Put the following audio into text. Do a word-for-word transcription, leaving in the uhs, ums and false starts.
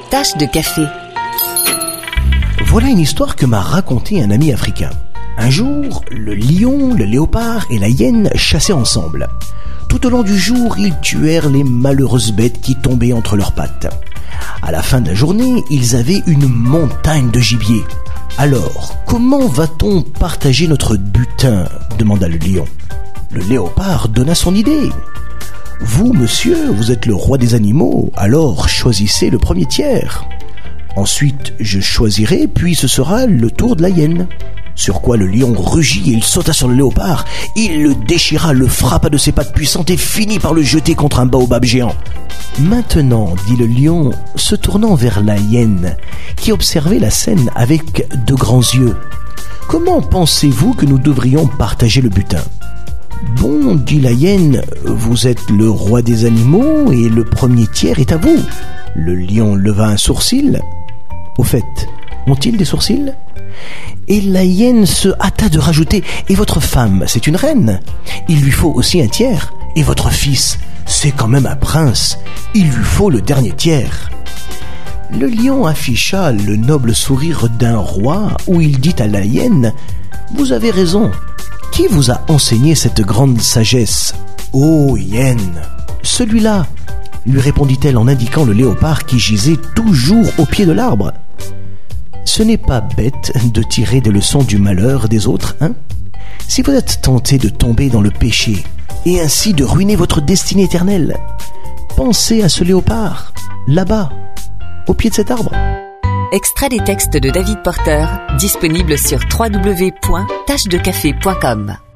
Tache de café. Voilà une histoire que m'a racontée un ami africain. Un jour, le lion, le léopard et la hyène chassaient ensemble. Tout au long du jour, ils tuèrent les malheureuses bêtes qui tombaient entre leurs pattes. À la fin de la journée, ils avaient une montagne de gibier. Alors, comment va-t-on partager notre butin ? Demanda le lion. Le léopard donna son idée. Vous, monsieur, vous êtes le roi des animaux, alors choisissez le premier tiers. Ensuite, je choisirai, puis ce sera le tour de la hyène. Sur quoi le lion rugit et il sauta sur le léopard. Il le déchira, le frappa de ses pattes puissantes et finit par le jeter contre un baobab géant. Maintenant, dit le lion, se tournant vers la hyène, qui observait la scène avec de grands yeux. Comment pensez-vous que nous devrions partager le butin ? Bon, dit la hyène, vous êtes le roi des animaux et le premier tiers est à vous. Le lion leva un sourcil. Au fait, ont-ils des sourcils ? Et la hyène se hâta de rajouter « Et votre femme, c'est une reine. Il lui faut aussi un tiers. Et votre fils, c'est quand même un prince. Il lui faut le dernier tiers. » Le lion afficha le noble sourire d'un roi où il dit à la hyène « Vous avez raison. Qui vous a enseigné cette grande sagesse ? Ô hyène !»« Celui-là, » lui répondit-elle en indiquant le léopard qui gisait toujours au pied de l'arbre. Ce n'est pas bête de tirer des leçons du malheur des autres, hein ? Si vous êtes tenté de tomber dans le péché et ainsi de ruiner votre destinée éternelle, pensez à ce léopard, là-bas, au pied de cet arbre. Extrait des textes de David Porter, disponible sur w w w point tache de café point com.